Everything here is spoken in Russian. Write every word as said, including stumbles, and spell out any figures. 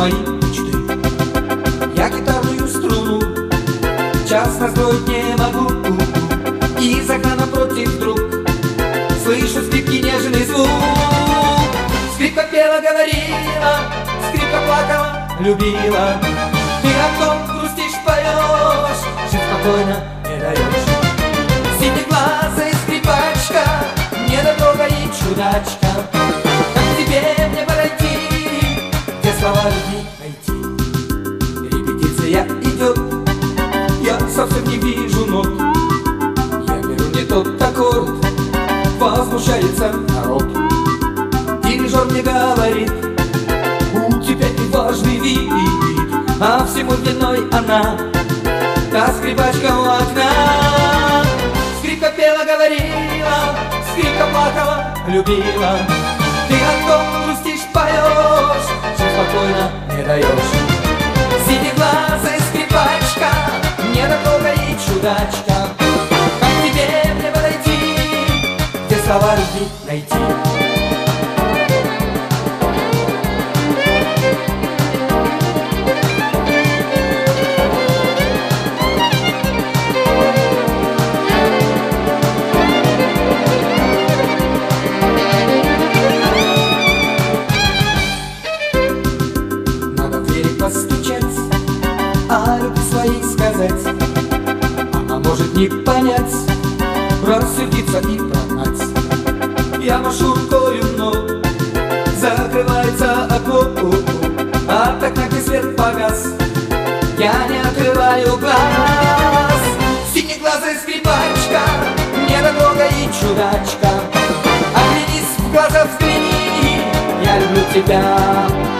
мои мечты. Я гитарную струну час настроить не могу, и из окна напротив вдруг слышу скрипки, нежный звук. Скрипка пела, говорила, скрипка плакала, любила. Ты о том грустишь, поешь, жить спокойно не даешь. Синеглазая скрипачка, недотрогая чудачка, как к тебе мне подойти, где слова любви найти? Репетиция идет, я совсем не вижу нот. Я беру не тот аккорд, возмущается народ. Дирижер мне говорит: у тебя и важный вид, а всему виной она, та скрипачка у окна. Скрипка пела, говорила, скрипка плакала, любила. Ты о том грустишь, поешь, жить спокойно не даешь. Синеглазая скрипачка, недотрогая чудачка, как к тебе мне подойти, где слова любви найти? Постучать, о любви своей сказать, а может не понять, рассердиться и прогнать. Я машу рукою, но закрывается окно, а так как и свет погас, я не открываю глаз. Синеглазая скрипачка, недотрогая чудачка, оглянись в глаза, взгляни, я люблю тебя.